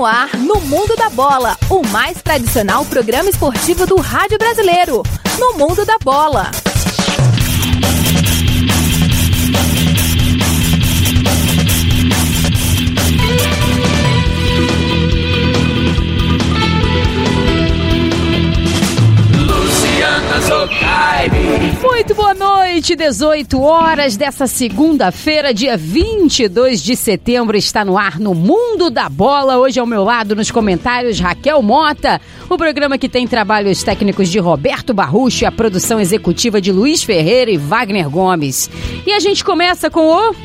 no ar, no Mundo da Bola, o mais tradicional programa esportivo do rádio brasileiro. No Mundo da Bola. Muito boa noite, 18 horas dessa segunda-feira, dia 22 de setembro, está no ar no Mundo da Bola. Hoje ao meu lado nos comentários Raquel Mota, o programa que tem trabalhos técnicos de Roberto Barrucho e a produção executiva de Luiz Ferreira e Wagner Gomes. E a gente começa com o...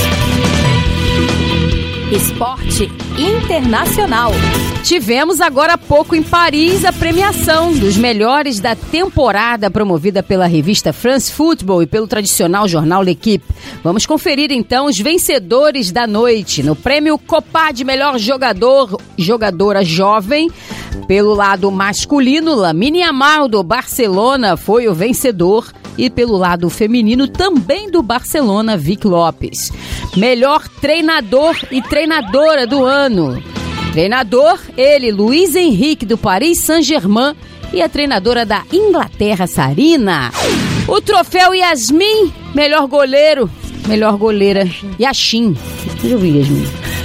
Esporte Internacional. Tivemos agora há pouco em Paris a premiação dos melhores da temporada promovida pela revista France Football e pelo tradicional jornal L'Équipe. Vamos conferir então os vencedores da noite. No prêmio Copa de melhor jogadora jovem, pelo lado masculino, Lamine Yamal do Barcelona foi o vencedor. E pelo lado feminino, também do Barcelona, Vic Lopes. Melhor treinador e treinadora do ano. Treinador, ele, Luiz Henrique, do Paris Saint-Germain. E a treinadora da Inglaterra, Sarina. O troféu Yasmin, melhor goleiro. Melhor goleira, Yashin. Eu vi Yasmin.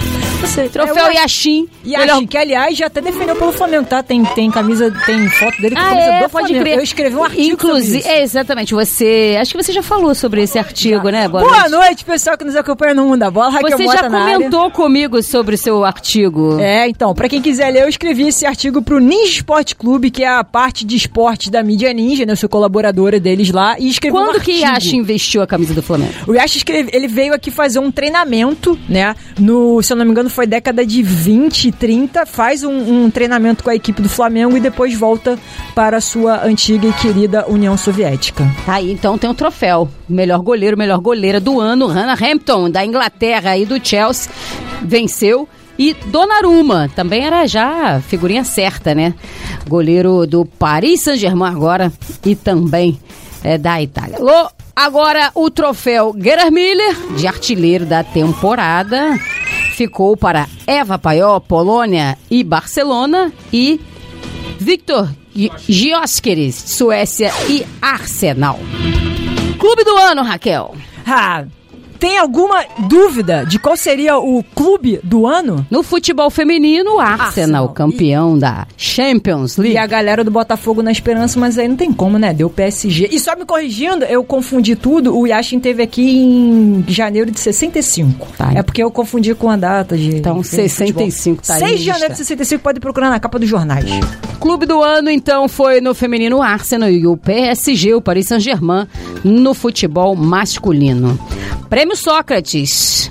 Troféu Yashin. Yashin, que aliás já até defendeu pelo Flamengo, tá? Tem camisa, tem foto dele com a camisa do Flamengo. Crer. Eu escrevi um artigo inclusive, sobre isso. Exatamente, acho que você já falou sobre esse artigo, né? Boa noite, pessoal que nos acompanha no Mundo da Bola. Raquel Você já comentou comigo sobre o seu artigo. Então, pra quem quiser ler, eu escrevi esse artigo pro Ninja Esporte Clube, que é a parte de esporte da mídia Ninja, né? Eu sou colaboradora deles lá, e escrevi Quando que Yashin vestiu a camisa do Flamengo? O Yashin ele veio aqui fazer um treinamento, né? Se eu não me engano, foi década de 20 e 30, faz um treinamento com a equipe do Flamengo e depois volta para a sua antiga e querida União Soviética. Tá aí, então tem um troféu. Melhor goleiro, melhor goleira do ano, Hannah Hampton, da Inglaterra e do Chelsea, venceu. E Donnarumma, também era já figurinha certa, né? Goleiro do Paris Saint-Germain agora e também da Itália. Agora o troféu Gerhard Müller, de artilheiro da temporada, ficou para Eva Paió, Polônia e Barcelona, e Victor Gyökeres, Suécia e Arsenal. Clube do ano, Raquel. Tem alguma dúvida de qual seria o clube do ano? No futebol feminino, Arsenal, campeão da Champions League. E a galera do Botafogo na esperança, mas aí não tem como, né? Deu PSG. E só me corrigindo, eu confundi tudo. O Yashin teve aqui em janeiro de 65. Tá. É porque eu confundi com a data de... Então, 65 tá aí. 6 de janeiro de 65, pode procurar na capa dos jornais. Clube do ano, então, foi no feminino Arsenal e o PSG, o Paris Saint-Germain, no futebol masculino. Prêmio Sócrates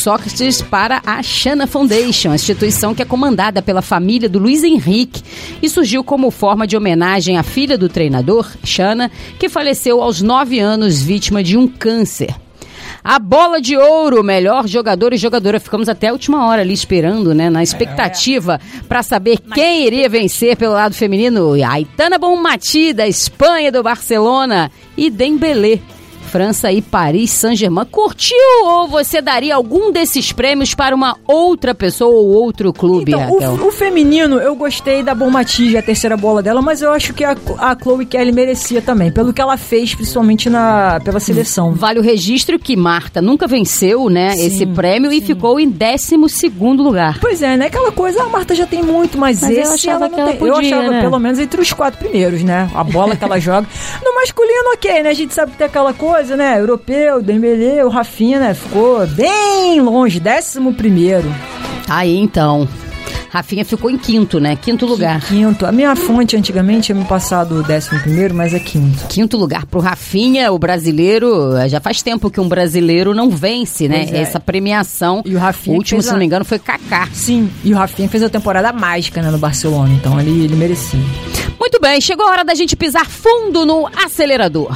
para a Shana Foundation, a instituição que é comandada pela família do Luiz Henrique e surgiu como forma de homenagem à filha do treinador, Shana, que faleceu aos 9 anos vítima de um câncer. A bola de ouro, melhor jogador e jogadora. Ficamos até a última hora ali esperando, né? Na expectativa para saber quem iria vencer pelo lado feminino. Aitana Bonmatí, da Espanha, do Barcelona, e Dembélé, França e Paris Saint-Germain. Curtiu ou você daria algum desses prêmios para uma outra pessoa ou outro clube, Raquel? O feminino, eu gostei da Bonmatí, a terceira bola dela, mas eu acho que a Chloe Kelly merecia também, pelo que ela fez, principalmente pela seleção. Vale o registro que Marta nunca venceu, né, esse prêmio e ficou em 12º lugar. Pois é, né? Aquela coisa, a Marta já tem muito, mas esse eu achava ela não tem. Eu achava, né? Pelo menos entre os 4 primeiros, né? A bola que ela joga. No masculino, ok, né? A gente sabe que tem aquela coisa, né? Europeu, Dembélé, o Rafinha, né? Ficou bem longe, 11º. Aí, então. Rafinha ficou em 5º, né? 5º lugar. A minha fonte antigamente tinha me passado o 11º, mas é 5º. 5º lugar pro Rafinha, o brasileiro. Já faz tempo que um brasileiro não vence, né? Essa premiação. E o Rafinha, o último, se não me engano, foi Kaká. Sim, e o Rafinha fez a temporada mágica, né, no Barcelona, então ele merecia. Muito bem, chegou a hora da gente pisar fundo no acelerador.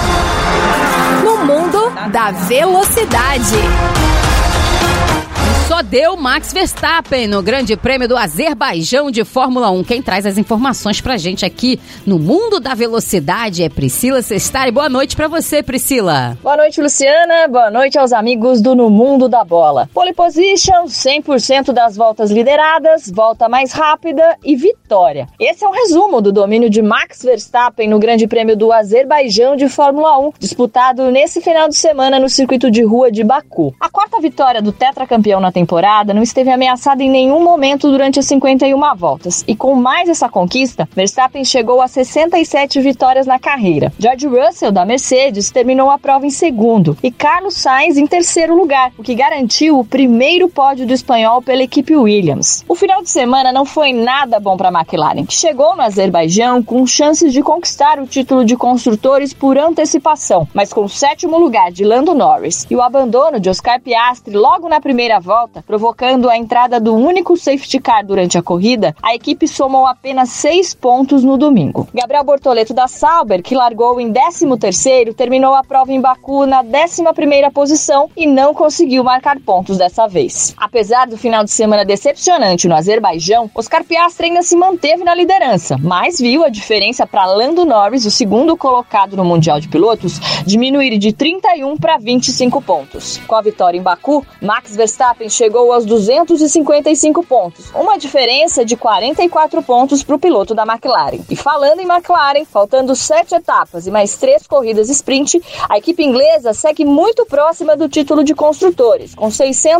No mundo da velocidade. só deu Max Verstappen no Grande Prêmio do Azerbaijão de Fórmula 1. Quem traz as informações pra gente aqui no Mundo da Velocidade é Priscila Sestari. Boa noite pra você, Priscila. Boa noite, Luciana. Boa noite aos amigos do No Mundo da Bola. Pole position, 100% das voltas lideradas, volta mais rápida e vitória. Esse é um resumo do domínio de Max Verstappen no Grande Prêmio do Azerbaijão de Fórmula 1, disputado nesse final de semana no circuito de rua de Baku. A quarta vitória do tetracampeão na temporada não esteve ameaçada em nenhum momento durante as 51 voltas. E com mais essa conquista, Verstappen chegou a 67 vitórias na carreira. George Russell, da Mercedes, terminou a prova em segundo e Carlos Sainz em terceiro lugar, o que garantiu o primeiro pódio do espanhol pela equipe Williams. O final de semana não foi nada bom para a McLaren, que chegou no Azerbaijão com chances de conquistar o título de construtores por antecipação, mas com o sétimo lugar de Lando Norris e o abandono de Oscar Piastri logo na primeira volta, provocando a entrada do único safety car durante a corrida, a equipe somou apenas 6 pontos no domingo. Gabriel Bortoleto da Sauber, que largou em 13º, terminou a prova em Baku na 11ª posição e não conseguiu marcar pontos dessa vez. Apesar do final de semana decepcionante no Azerbaijão, Oscar Piastri ainda se manteve na liderança, mas viu a diferença para Lando Norris, o segundo colocado no Mundial de Pilotos, diminuir de 31 para 25 pontos. Com a vitória em Baku, Max Verstappen chegou aos 255 pontos, uma diferença de 44 pontos para o piloto da McLaren. E falando em McLaren, faltando 7 etapas e mais 3 corridas sprint, a equipe inglesa segue muito próxima do título de construtores, com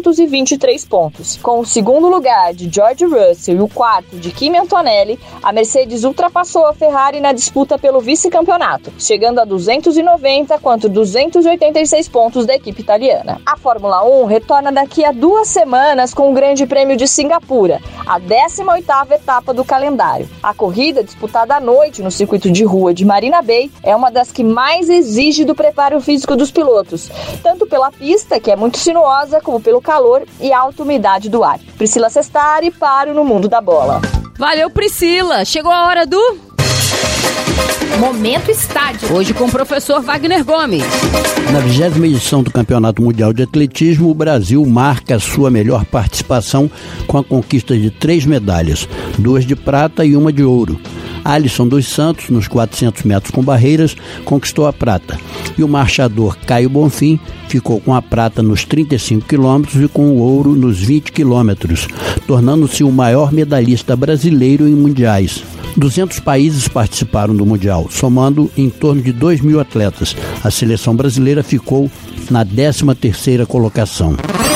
623 pontos. Com o segundo lugar de George Russell e o quarto de Kimi Antonelli, a Mercedes ultrapassou a Ferrari na disputa pelo vice-campeonato, chegando a 290 contra 286 pontos da equipe italiana. A Fórmula 1 retorna daqui a 2 semanas com o Grande Prêmio de Singapura, a 18ª etapa do calendário. A corrida, disputada à noite no circuito de rua de Marina Bay, é uma das que mais exige do preparo físico dos pilotos, tanto pela pista, que é muito sinuosa, como pelo calor e alta umidade do ar. Priscila Sestari para o No Mundo da Bola. Valeu, Priscila. Chegou a hora do Momento Estádio. Hoje com o professor Wagner Gomes. Na 20ª edição do Campeonato Mundial de Atletismo, o Brasil marca a sua melhor participação com a conquista de 3 medalhas, 2 de prata e 1 de ouro. Alisson dos Santos, nos 400 metros com barreiras, conquistou a prata. E o marchador Caio Bonfim ficou com a prata nos 35 quilômetros e com o ouro nos 20 quilômetros, tornando-se o maior medalhista brasileiro em mundiais. 200 países participaram do Mundial, somando em torno de 2.000 atletas. A seleção brasileira ficou na 13ª colocação.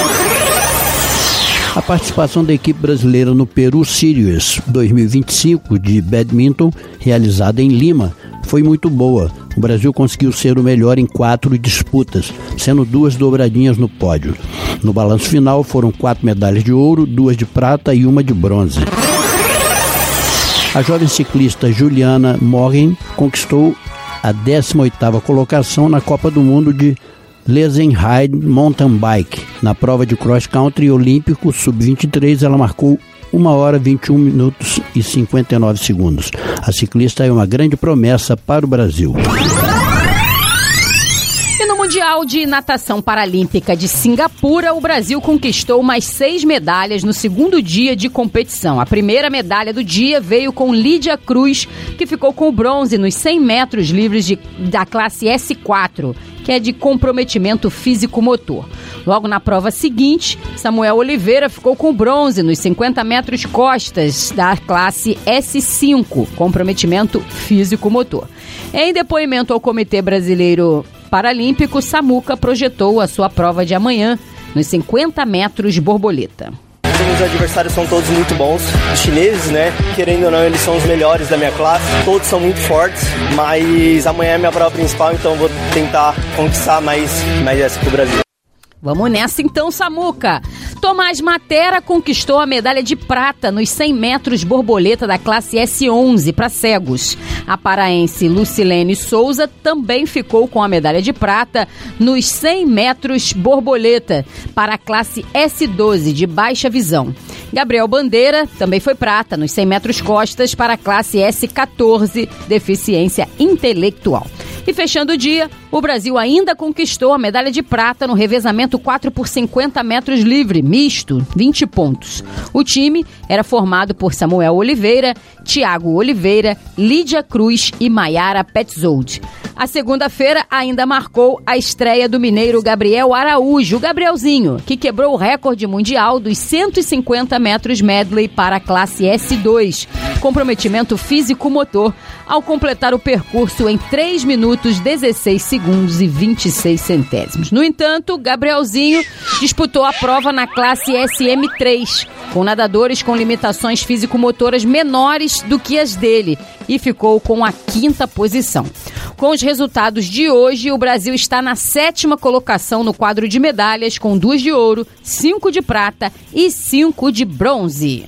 A participação da equipe brasileira no Peru Series 2025 de badminton, realizada em Lima, foi muito boa. O Brasil conseguiu ser o melhor em 4 disputas, sendo 2 dobradinhas no pódio. No balanço final foram 4 medalhas de ouro, 2 de prata e 1 de bronze. A jovem ciclista Juliana Morgen conquistou a 18ª colocação na Copa do Mundo de Lesenheide Mountain Bike. Na prova de cross-country olímpico sub-23, ela marcou 1 hora 21 minutos e 59 segundos. A ciclista é uma grande promessa para o Brasil. E no Mundial de Natação Paralímpica de Singapura, o Brasil conquistou mais 6 medalhas no segundo dia de competição. A primeira medalha do dia veio com Lídia Cruz, que ficou com o bronze nos 100 metros livres da classe S4, que é de comprometimento físico-motor. Logo na prova seguinte, Samuel Oliveira ficou com bronze nos 50 metros costas da classe S5, comprometimento físico-motor. Em depoimento ao Comitê Brasileiro Paralímpico, Samuca projetou a sua prova de amanhã nos 50 metros borboleta. Os adversários são todos muito bons. Os chineses, né? Querendo ou não, eles são os melhores da minha classe. Todos são muito fortes, mas amanhã é minha prova principal, então vou tentar conquistar mais essa pro Brasil. Vamos nessa então, Samuca. Tomás Matera conquistou a medalha de prata nos 100 metros borboleta da classe S11 para cegos. A paraense Lucilene Souza também ficou com a medalha de prata nos 100 metros borboleta para a classe S12 de baixa visão. Gabriel Bandeira também foi prata nos 100 metros costas para a classe S14, deficiência intelectual. E fechando o dia, o Brasil ainda conquistou a medalha de prata no revezamento 4x50 metros livre, misto, 20 pontos. O time era formado por Samuel Oliveira, Thiago Oliveira, Lídia Cruz e Maiara Petzold. A segunda-feira ainda marcou a estreia do mineiro Gabriel Araújo, o Gabrielzinho, que quebrou o recorde mundial dos 150 metros medley para a classe S2, comprometimento físico-motor, ao completar o percurso em 3 minutos, 16 segundos e 26 centésimos. No entanto, Gabrielzinho disputou a prova na classe SM3, com nadadores com limitações físico-motoras menores do que as dele, e ficou com a 5ª posição. Com os resultados de hoje, o Brasil está na 7ª colocação no quadro de medalhas, com 2 de ouro, 5 de prata e 5 de bronze.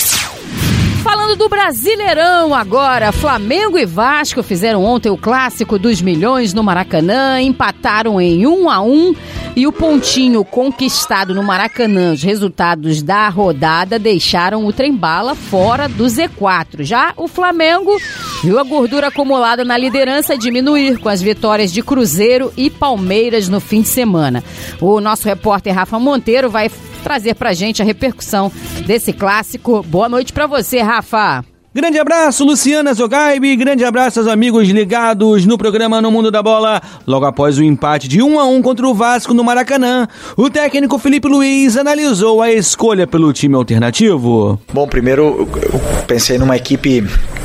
Falando do Brasileirão agora, Flamengo e Vasco fizeram ontem o clássico dos milhões no Maracanã, empataram em 1-1 e o pontinho conquistado no Maracanã, os resultados da rodada deixaram o trem-bala fora do Z4. Já o Flamengo viu a gordura acumulada na liderança diminuir com as vitórias de Cruzeiro e Palmeiras no fim de semana. O nosso repórter Rafa Monteiro vai trazer pra gente a repercussão desse clássico. Boa noite pra você, Rafa. Grande abraço, Luciana Zogaibe, grande abraço aos amigos ligados no programa No Mundo da Bola. Logo após o empate de 1-1 contra o Vasco no Maracanã, o técnico Felipe Luiz analisou a escolha pelo time alternativo. Bom, primeiro eu pensei numa equipe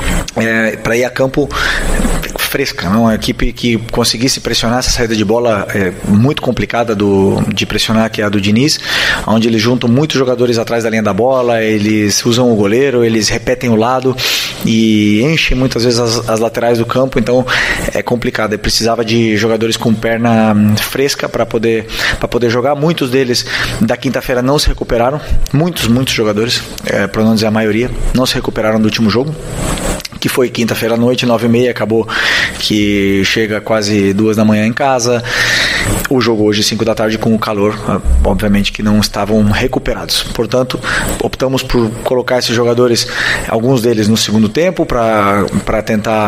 para ir a campo fresca, não? Uma equipe que conseguisse pressionar essa saída de bola muito complicada de pressionar, que é a do Diniz, onde eles juntam muitos jogadores atrás da linha da bola, eles usam o goleiro, eles repetem o lado e enchem muitas vezes as laterais do campo, então é complicado. Eu precisava de jogadores com perna fresca para poder jogar. Muitos deles da quinta-feira não se recuperaram, muitos jogadores, para não dizer a maioria, não se recuperaram do último jogo, que foi quinta-feira à noite, 9h30, acabou que chega quase 2 da manhã em casa. O jogo hoje, 5 da tarde, com o calor, obviamente que não estavam recuperados. Portanto, optamos por colocar esses jogadores, alguns deles no segundo tempo, para tentar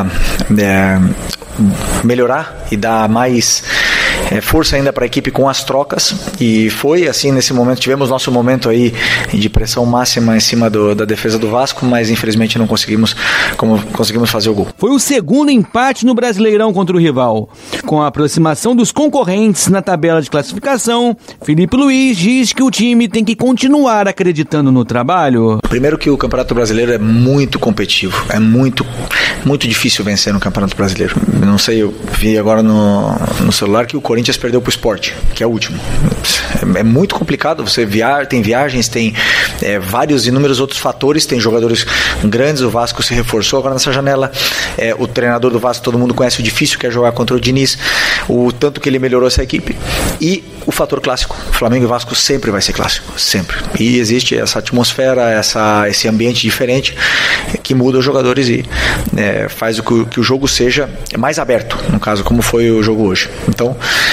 melhorar e dar mais força ainda para a equipe com as trocas, e foi assim. Nesse momento tivemos nosso momento aí de pressão máxima em cima da defesa do Vasco, mas infelizmente não conseguimos fazer o gol. Foi o segundo empate no Brasileirão contra o rival. Com a aproximação dos concorrentes na tabela de classificação, Felipe Luiz diz que o time tem que continuar acreditando no trabalho. Primeiro que o Campeonato Brasileiro é muito competitivo, é muito difícil vencer no Campeonato Brasileiro. Não sei, eu vi agora no celular que o Corinthians perdeu pro Sport, que é o último. É muito complicado, tem viagens, tem vários inúmeros outros fatores, tem jogadores grandes, o Vasco se reforçou agora nessa janela, o treinador do Vasco, todo mundo conhece o difícil que é jogar contra o Diniz, o tanto que ele melhorou essa equipe, e o fator clássico. Flamengo e Vasco sempre vai ser clássico, sempre. E existe essa atmosfera, esse ambiente diferente que muda os jogadores e faz que o jogo seja mais aberto, no caso, como foi o jogo hoje. Então,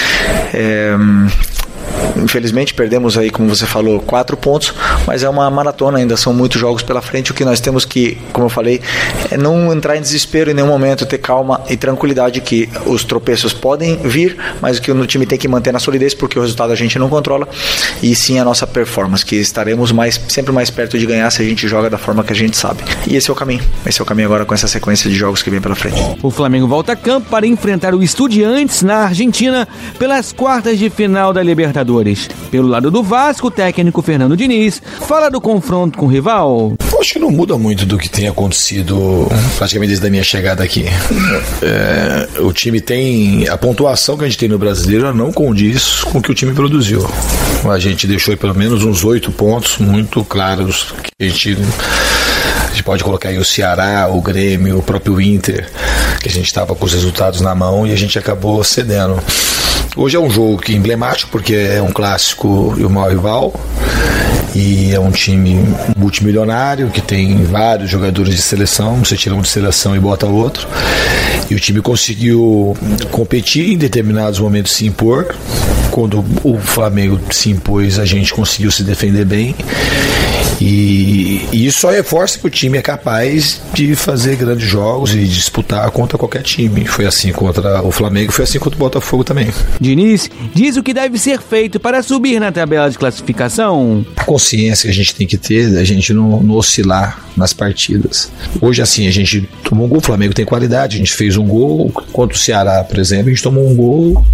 infelizmente perdemos aí, como você falou, 4 pontos, mas é uma maratona, ainda são muitos jogos pela frente. O que nós temos que, como eu falei, é não entrar em desespero em nenhum momento, ter calma e tranquilidade, que os tropeços podem vir, mas o que o time tem que manter na solidez, porque o resultado a gente não controla, e sim a nossa performance, que estaremos sempre mais perto de ganhar se a gente joga da forma que a gente sabe. E esse é o caminho agora, com essa sequência de jogos que vem pela frente. O Flamengo volta a campo para enfrentar o Estudiantes na Argentina pelas quartas de final da Libertadores. Pelo lado do Vasco, o técnico Fernando Diniz fala do confronto com o rival. Acho que não muda muito do que tem acontecido praticamente desde a minha chegada aqui. O time tem... A pontuação que a gente tem no Brasileiro não condiz com o que o time produziu. A gente deixou pelo menos uns 8 pontos muito claros que a gente pode colocar aí o Ceará, o Grêmio, o próprio Inter, que a gente estava com os resultados na mão e a gente acabou cedendo. Hoje é um jogo emblemático, porque é um clássico e o maior rival, e é um time multimilionário que tem vários jogadores de seleção. Você tira um de seleção e bota outro, e o time conseguiu competir, em determinados momentos se impor. Quando o Flamengo se impôs, a gente conseguiu se defender bem, E isso só reforça que o time é capaz de fazer grandes jogos e disputar contra qualquer time. Foi assim contra o Flamengo, foi assim contra o Botafogo também. Diniz diz o que deve ser feito para subir na tabela de classificação. A consciência que a gente tem que ter, a gente não oscilar nas partidas. Hoje, assim, a gente tomou um gol, o Flamengo tem qualidade, a gente fez um gol contra o Ceará, por exemplo, a gente tomou um gol,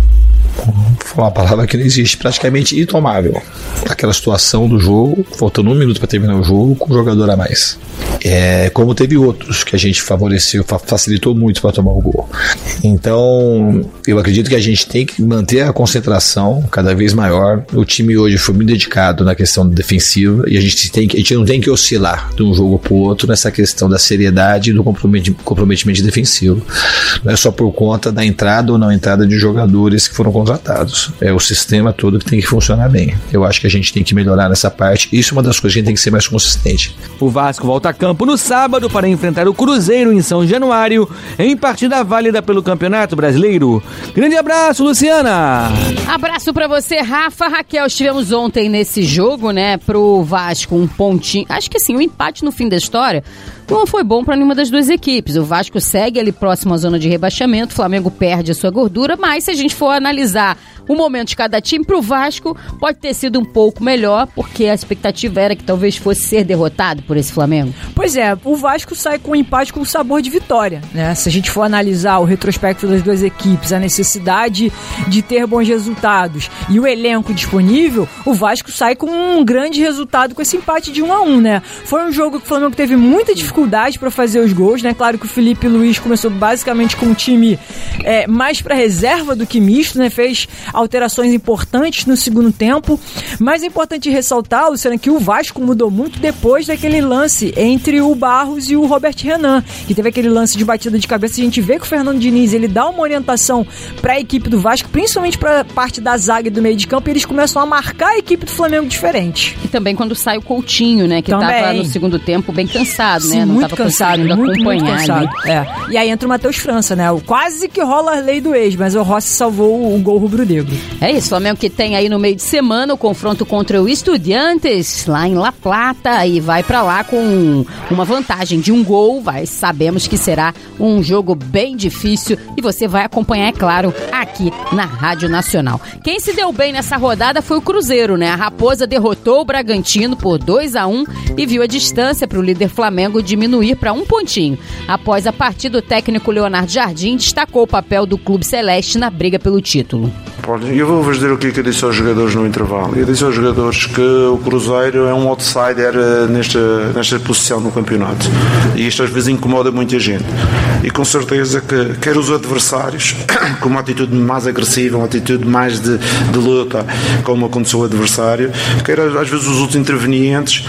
foi uma palavra que não existe, praticamente intomável. Aquela situação do jogo, faltando 1 minuto para terminar o jogo, com um jogador a mais. Como teve outros que a gente favoreceu, facilitou muito para tomar o gol. Então, eu acredito que a gente tem que manter a concentração cada vez maior. O time hoje foi muito dedicado na questão defensiva e a gente não tem que oscilar de um jogo para o outro nessa questão da seriedade e do comprometimento defensivo. Não é só por conta da entrada ou não entrada de jogadores que foram contratados. É o sistema todo que tem que funcionar bem. Eu acho que a gente tem que melhorar nessa parte. Isso é uma das coisas que a gente tem que ser mais consistente. O Vasco volta a campo no sábado para enfrentar o Cruzeiro em São Januário, em partida válida pelo Campeonato Brasileiro. Grande abraço, Luciana! Abraço pra você, Rafa. Raquel, estivemos ontem nesse jogo, né, pro Vasco, um pontinho. Acho que assim, um empate no fim da história não foi bom para nenhuma das duas equipes. O Vasco segue ali próximo à zona de rebaixamento, o Flamengo perde a sua gordura, mas se a gente for analisar o momento de cada time, pro Vasco pode ter sido um pouco melhor, porque a expectativa era que talvez fosse ser derrotado por esse Flamengo. Pois é, o Vasco sai com um empate com sabor de vitória, né? Se a gente for analisar o retrospecto das duas equipes, a necessidade de ter bons resultados e o elenco disponível, o Vasco sai com um grande resultado com esse empate de 1-1, né? Foi um jogo que o Flamengo teve muita dificuldade para fazer os gols, né? Claro que o Felipe Luiz começou basicamente com um time mais para reserva do que misto, né? Fez alterações importantes no segundo tempo, mas é importante ressaltar, Luciano, que o Vasco mudou muito depois daquele lance entre o Barros e o Robert Renan, que teve aquele lance de batida de cabeça. A gente vê que o Fernando Diniz, ele dá uma orientação para a equipe do Vasco, principalmente para a parte da zaga e do meio de campo, e eles começam a marcar a equipe do Flamengo diferente. E também quando sai o Coutinho, né, que estava no segundo tempo bem cansado, né? Sim, não muito cansado, muito cansado. E aí entra o Matheus França, né? Quase que rola a lei do ex, mas o Rossi salvou o gol rubro-negro. É isso, Flamengo que tem aí no meio de semana o confronto contra o Estudiantes, lá em La Plata, e vai pra lá com uma vantagem de 1 gol. Sabemos que será um jogo bem difícil e você vai acompanhar, é claro, aqui na Rádio Nacional. Quem se deu bem nessa rodada foi o Cruzeiro, né? A Raposa derrotou o Bragantino por 2-1 e viu a distância para o líder Flamengo diminuir para 1 pontinho. Após a partida, o técnico Leonardo Jardim destacou o papel do Clube Celeste na briga pelo título. Eu vou-vos dizer o que eu disse aos jogadores no intervalo. Eu disse aos jogadores que o Cruzeiro é um outsider nesta posição no campeonato. E isto às vezes incomoda muita gente. E com certeza que quer os adversários, com uma atitude mais agressiva, uma atitude mais de luta, como aconteceu o adversário, quer às vezes os outros intervenientes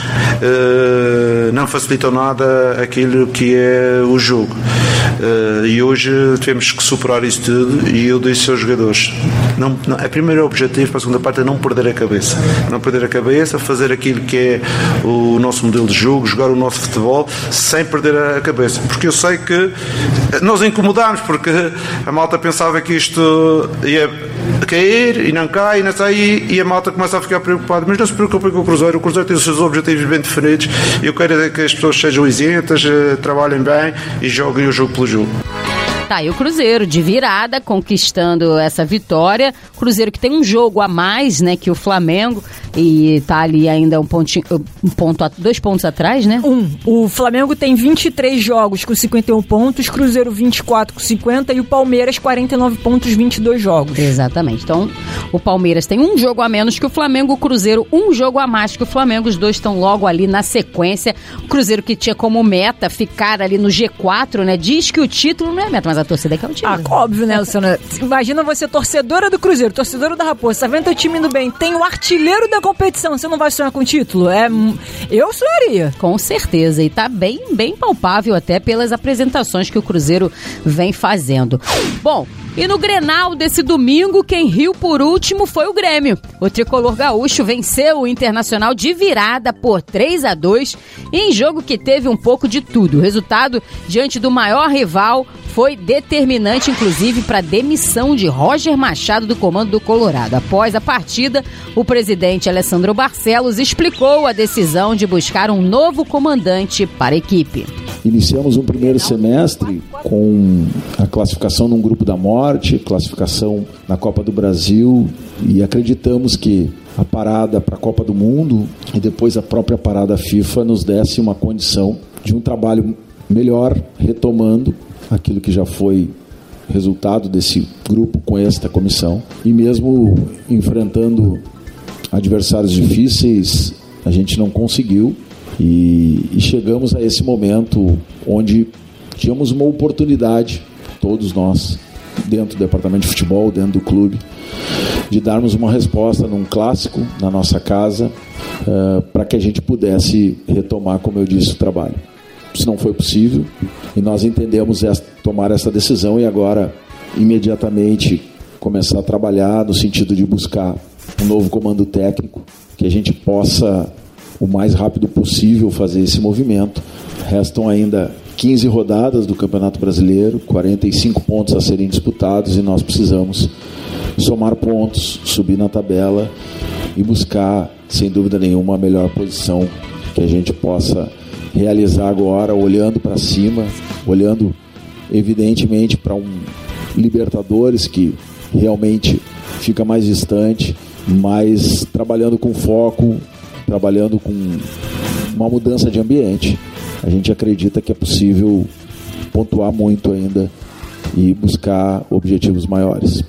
não facilitam nada aquilo que é o jogo. E hoje temos que superar isso tudo, e eu disse aos jogadores, o primeiro objetivo para a segunda parte é não perder a cabeça. Não perder a cabeça, fazer aquilo que é o nosso modelo de jogo, jogar o nosso futebol sem perder a cabeça. Porque eu sei que nós incomodámos, porque a malta pensava que isto ia cair e não cai, e não sai, e a malta começa a ficar preocupada. Mas não se preocupem com o Cruzeiro tem os seus objetivos bem definidos, e eu quero que as pessoas sejam isentas, trabalhem bem e joguem o jogo pelo jogo. Tá aí o Cruzeiro de virada, conquistando essa vitória. Cruzeiro que tem um jogo a mais, né, que o Flamengo, e tá ali ainda 2 pontos atrás, né? O Flamengo tem 23 jogos com 51 pontos, Cruzeiro 24 com 50 e o Palmeiras 49 pontos, 22 jogos. Exatamente. Então, o Palmeiras tem um jogo a menos que o Flamengo, o Cruzeiro um jogo a mais que o Flamengo. Os dois estão logo ali na sequência. O Cruzeiro que tinha como meta ficar ali no G4, né? Diz que o título não é meta, mas a torcida quer o título. Óbvio, né, Luciana? Imagina você, torcedora do Cruzeiro, torcedora da Raposa, tá vendo teu time indo bem, tem o artilheiro da competição, você não vai sonhar com o título? Eu sonharia. Com certeza, e tá bem palpável até pelas apresentações que o Cruzeiro vem fazendo. Bom, e no Grenal desse domingo, quem riu por último foi o Grêmio. O tricolor gaúcho venceu o Internacional de virada por 3-2 em jogo que teve um pouco de tudo. O resultado, diante do maior rival, foi determinante, inclusive, para a demissão de Roger Machado do comando do Colorado. Após a partida, o presidente Alessandro Barcelos explicou a decisão de buscar um novo comandante para a equipe. Iniciamos um primeiro semestre com a classificação num grupo da morte, classificação na Copa do Brasil, e acreditamos que a parada para a Copa do Mundo e depois a própria parada FIFA nos desse uma condição de um trabalho melhor, retomando aquilo que já foi resultado desse grupo com esta comissão, e mesmo enfrentando adversários difíceis, a gente não conseguiu, e chegamos a esse momento onde tínhamos uma oportunidade, todos nós, dentro do departamento de futebol, dentro do clube, de darmos uma resposta num clássico na nossa casa, para que a gente pudesse retomar, como eu disse, o trabalho. Isso não foi possível e nós entendemos tomar essa decisão e agora imediatamente começar a trabalhar no sentido de buscar um novo comando técnico, que a gente possa o mais rápido possível fazer esse movimento. Restam ainda 15 rodadas do Campeonato Brasileiro, 45 pontos a serem disputados, e nós precisamos somar pontos, subir na tabela e buscar, sem dúvida nenhuma, a melhor posição que a gente possa realizar agora, olhando para cima, olhando evidentemente para um Libertadores que realmente fica mais distante, mas trabalhando com foco, trabalhando com uma mudança de ambiente. A gente acredita que é possível pontuar muito ainda e buscar objetivos maiores.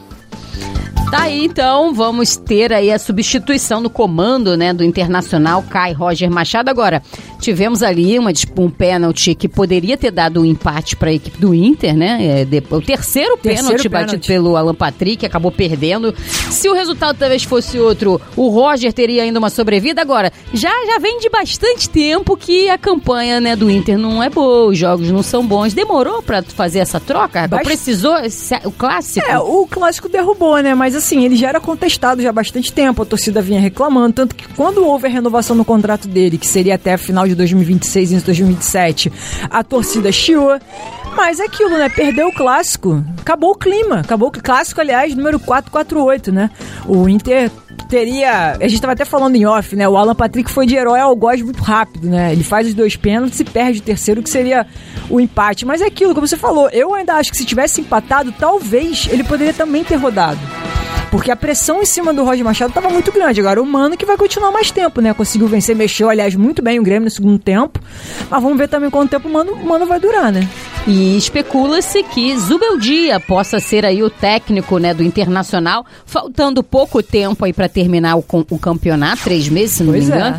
Tá aí, então, vamos ter aí a substituição no comando, né, do Internacional, cai Roger Machado. Agora, tivemos ali um pênalti que poderia ter dado um empate para a equipe do Inter, né? O terceiro pênalti batido pelo Alan Patrick, acabou perdendo. Se o resultado talvez fosse outro, o Roger teria ainda uma sobrevida. Agora, já vem de bastante tempo que a campanha, né, do Inter não é boa, os jogos não são bons. Demorou para fazer essa troca? Precisou o clássico? O clássico derrubou, né? Mas assim, ele já era contestado já há bastante tempo, a torcida vinha reclamando, tanto que quando houve a renovação no contrato dele, que seria até a final de 2026, início de 2027, a torcida chiou. Mas é aquilo, né? Perdeu o clássico, acabou o clima, acabou o clássico, aliás, número 448, né? O Inter teria... A gente estava até falando em off, né? O Alan Patrick foi de herói ao algoz muito rápido, né? Ele faz os 2 pênaltis e perde o terceiro, que seria o empate. Mas é aquilo, como você falou, eu ainda acho que se tivesse empatado, talvez ele poderia também ter rodado. Porque a pressão em cima do Roger Machado estava muito grande. Agora o Mano que vai continuar mais tempo, né? Conseguiu vencer, mexeu, aliás, muito bem o Grêmio no segundo tempo. Mas vamos ver também quanto tempo o Mano vai durar, né? E especula-se que Zubeldia possa ser aí o técnico, né, do Internacional, faltando pouco tempo aí para terminar o campeonato, 3 meses, se não me engano.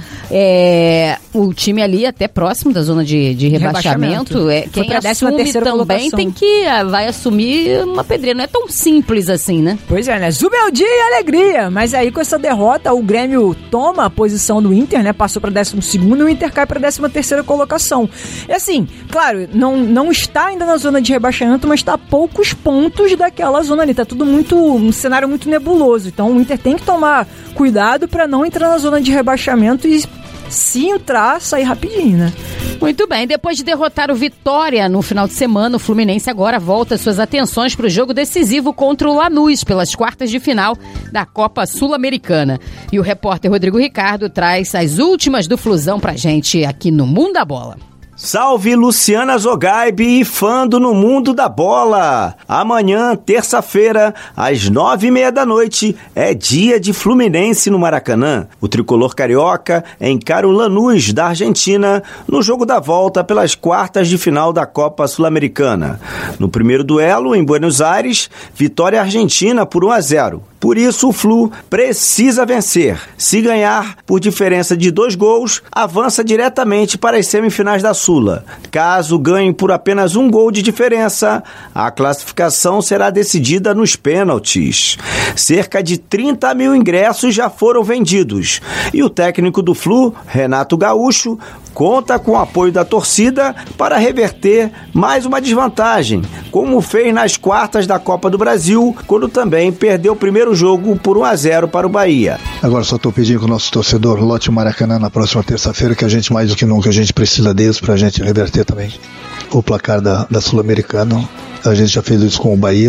O time ali até próximo da zona de rebaixamento. Quem assume também tem que vai assumir uma pedreira. Não é tão simples assim, né? Pois é, né? Zubeldia e alegria. Mas aí com essa derrota, o Grêmio toma a posição do Inter, né? Passou para 12º e o Inter cai para 13ª colocação. E assim, claro, não está ainda na zona de rebaixamento, mas está a poucos pontos daquela zona ali. Tá tudo um cenário muito nebuloso. Então o Inter tem que tomar cuidado para não entrar na zona de rebaixamento e, se entrar, sair rapidinho, né? Muito bem, depois de derrotar o Vitória no final de semana, o Fluminense agora volta suas atenções para o jogo decisivo contra o Lanús, pelas quartas de final da Copa Sul-Americana. E o repórter Rodrigo Ricardo traz as últimas do Flusão pra gente aqui no Mundo da Bola. Salve Luciana Zogaib e fã do No Mundo da Bola! Amanhã, terça-feira, às 9h30 da noite, é dia de Fluminense no Maracanã. O tricolor carioca encara o Lanús da Argentina no jogo da volta pelas quartas de final da Copa Sul-Americana. No primeiro duelo, em Buenos Aires, vitória argentina por 1-0. Por isso, o Flu precisa vencer. Se ganhar por diferença de 2 gols, avança diretamente para as semifinais da Sula. Caso ganhe por apenas 1 gol de diferença, a classificação será decidida nos pênaltis. Cerca de 30 mil ingressos já foram vendidos. E o técnico do Flu, Renato Gaúcho, conta com o apoio da torcida para reverter mais uma desvantagem, como fez nas quartas da Copa do Brasil, quando também perdeu o primeiro jogo por 1-0 para o Bahia. Agora só estou pedindo que o nosso torcedor lote o Maracanã na próxima terça-feira, que a gente, mais do que nunca, a gente precisa deles para a gente reverter também. o placar da Sul-Americana. A gente já fez isso com o Bahia.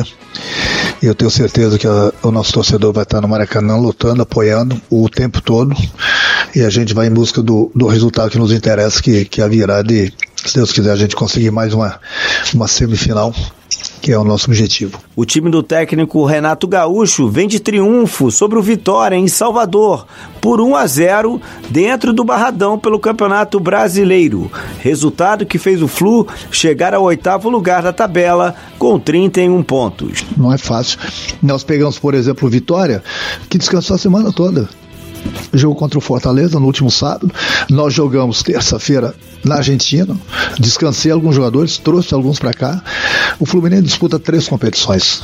E eu tenho certeza que o nosso torcedor vai estar no Maracanã lutando, apoiando o tempo todo. E a gente vai em busca do resultado que nos interessa, que é a virada. E, se Deus quiser, a gente conseguir mais uma semifinal, que é o nosso objetivo. O time do técnico Renato Gaúcho vem de triunfo sobre o Vitória em Salvador, por 1-0 dentro do Barradão pelo Campeonato Brasileiro. Resultado que fez o Flu chegar ao 8º lugar da tabela com 31 pontos. Não é fácil. Nós pegamos, por exemplo, o Vitória, que descansou a semana toda. Jogo contra o Fortaleza no último sábado. Nós jogamos terça-feira na Argentina. Descansei alguns jogadores, trouxe alguns para cá. O Fluminense disputa 3 competições.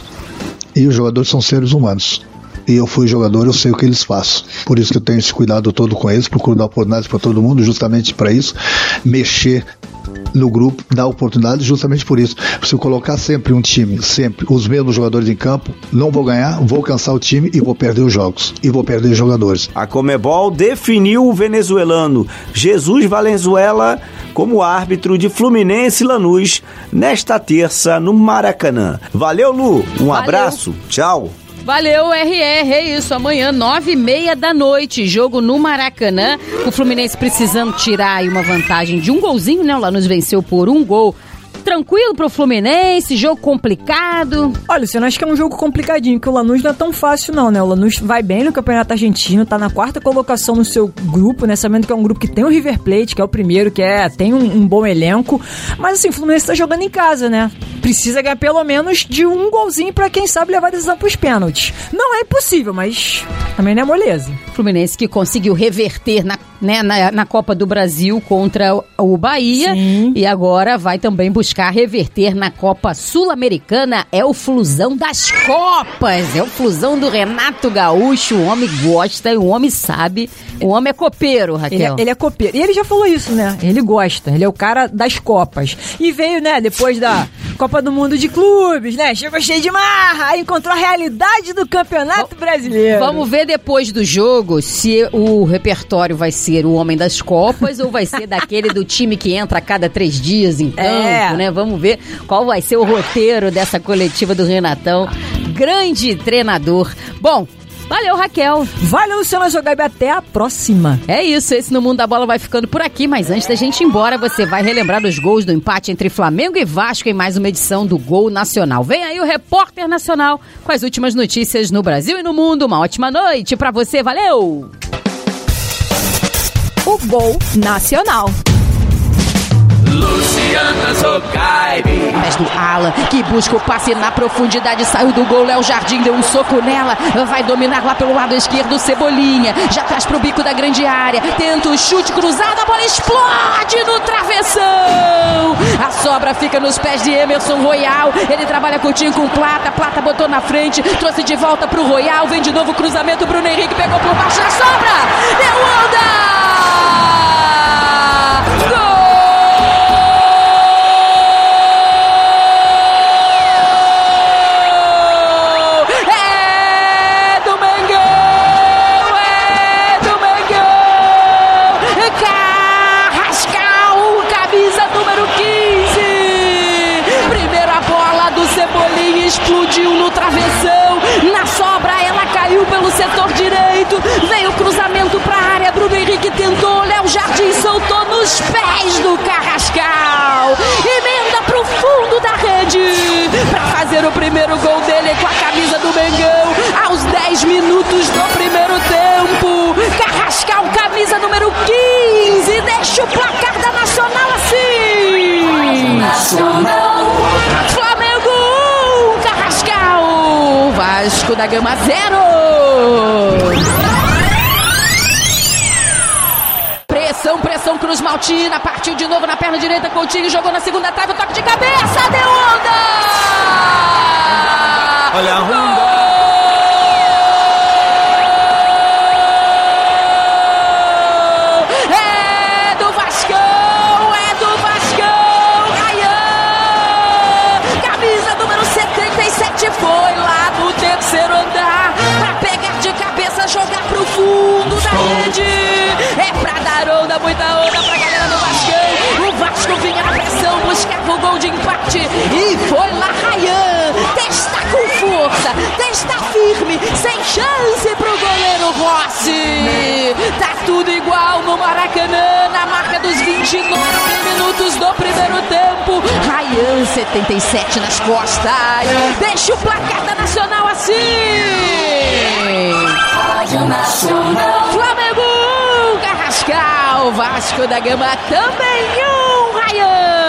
E os jogadores são seres humanos. E eu fui jogador, eu sei o que eles fazem. Por isso que eu tenho esse cuidado todo com eles, procuro dar oportunidades para todo mundo, justamente para isso. Mexer no grupo, dar oportunidade justamente por isso. Se eu colocar sempre um time, sempre os mesmos jogadores em campo, não vou ganhar, vou cansar o time e vou perder os jogos. E vou perder jogadores. A Conmebol definiu o venezuelano Jesus Valenzuela como árbitro de Fluminense e Lanús nesta terça no Maracanã. Valeu, Lu. Um abraço. Tchau. Valeu, RR, é isso, amanhã 9h30 da noite, jogo no Maracanã, o Fluminense precisando tirar aí uma vantagem de um golzinho, né, o Lanús venceu por 1 gol. Tranquilo pro Fluminense, jogo complicado. Olha, Luciano, acho que é um jogo complicadinho, que o Lanús não é tão fácil não, né? O Lanús vai bem no Campeonato Argentino, tá na 4ª colocação no seu grupo, né? Sabendo que é um grupo que tem o River Plate, que é o primeiro, tem um bom elenco. Mas assim, o Fluminense tá jogando em casa, né? Precisa ganhar pelo menos de um golzinho pra, quem sabe, levar a decisão pros pênaltis. Não é impossível, mas também não é moleza. Fluminense que conseguiu reverter na Copa do Brasil contra o Bahia. Sim. E agora vai também buscar reverter na Copa Sul-Americana. É o Flusão das Copas, é o Flusão do Renato Gaúcho. O homem gosta, o homem sabe, o homem é copeiro, Raquel. Ele é copeiro, e ele já falou isso, né? Ele gosta, ele é o cara das Copas. E veio, né, depois da Copa do Mundo de Clubes, né? Chegou cheio de marra, aí encontrou a realidade do Campeonato Brasileiro. Vamos ver depois do jogo se o repertório vai ser o homem das Copas ou vai ser daquele do time que entra a cada 3 dias em campo, né? Vamos ver qual vai ser o roteiro dessa coletiva do Renatão. Grande treinador. Bom, valeu, Raquel. Valeu, Luciana Zogaib. Até a próxima. É isso, esse No Mundo da Bola vai ficando por aqui, mas antes da gente ir embora, você vai relembrar os gols do empate entre Flamengo e Vasco em mais uma edição do Gol Nacional. Vem aí o Repórter Nacional com as últimas notícias no Brasil e no mundo. Uma ótima noite pra você, valeu! O Gol Nacional. Luciana Zogaib. Mas do Alan, que busca o passe na profundidade, saiu do gol, Léo Jardim deu um soco nela, vai dominar lá pelo lado esquerdo, Cebolinha, já traz pro bico da grande área, tenta o chute cruzado, a bola explode no travessão, a sobra fica nos pés de Emerson Royal, ele trabalha curtinho com Plata botou na frente, trouxe de volta pro Royal, vem de novo o cruzamento, Bruno Henrique pegou por baixo da sobra, deu onda! Gol! Explodiu no travessão, na sobra ela caiu pelo setor direito, veio o cruzamento pra área, Bruno Henrique tentou, Léo Jardim soltou nos pés do Carrascal, emenda pro fundo da rede, pra fazer o primeiro gol dele com a camisa do Mengão, aos 10 minutos do primeiro tempo, Carrascal, camisa número 15, deixa o placar da Nacional assim, Nacional. Vasco da Gama 0. Pressão, Cruz Maltina, partiu de novo na perna direita, Coutinho jogou na segunda trave, toque de cabeça, deu onda! Olha a onda! Foi lá no terceiro andar pra pegar de cabeça, jogar pro fundo da rede. É pra dar onda, muita onda pra galera do Vascão. O Vasco vinha na pressão, buscava o gol primeiro tempo. Ryan, 77 nas costas. Deixa o placar da Nacional assim. Rádio Nacional. Flamengo 1, Carrascal. Vasco da Gama também 1, Ryan.